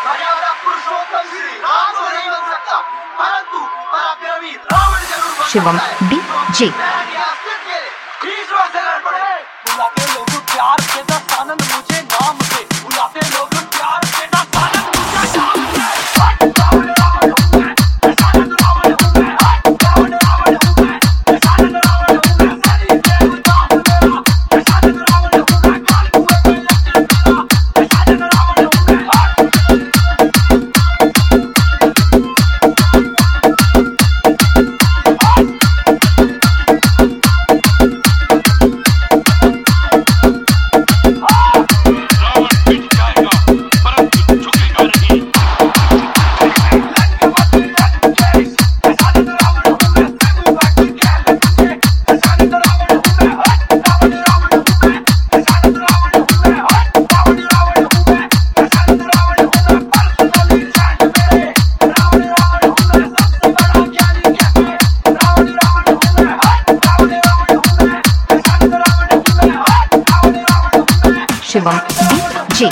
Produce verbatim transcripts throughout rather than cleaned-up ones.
मर्यादा पुरुषोत्तम श्री राम तो नहीं बन सकता, परंतु पराक्रमी रावण जरूर बन शिवम डीजे। ईश्वर से लड़ पड़े। बुलाते लोग प्यार से दस आनंद मुझे नाम से, बुलाते लोग प्यार से दस आनंद मुझे नाम से। रावण रावण हूँ मैं, आनंद रावण हूँ मैं, रावण रावण हूँ मैं, आनंद रावण हूँ मैं, सनी देवता हूँ मेरा, आनंद रावण हूँ मैं, काल कुएं में लटक मेरा, आनंद रावण हूँ मैं। शिवम डीजे।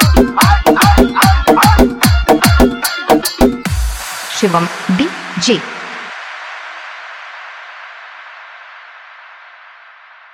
शिवम डीजे।